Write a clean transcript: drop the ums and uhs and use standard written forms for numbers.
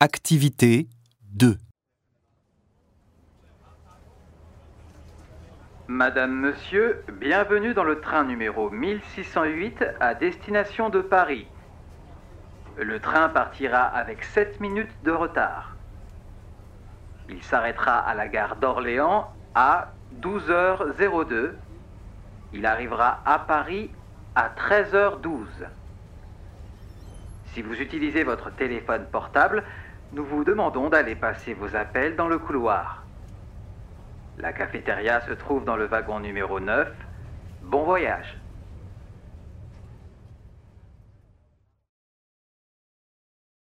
Activité 2. Madame, Monsieur, bienvenue dans le train numéro 1608 à destination de Paris. Le train partira avec 7 minutes de retard. Il s'arrêtera à la gare d'Orléans à 12h02. Il arrivera à Paris à 13h12. Si vous utilisez votre téléphone portable, nous vous demandons d'aller passer vos appels dans le couloir. La cafétéria se trouve dans le wagon numéro 9. Bon voyage.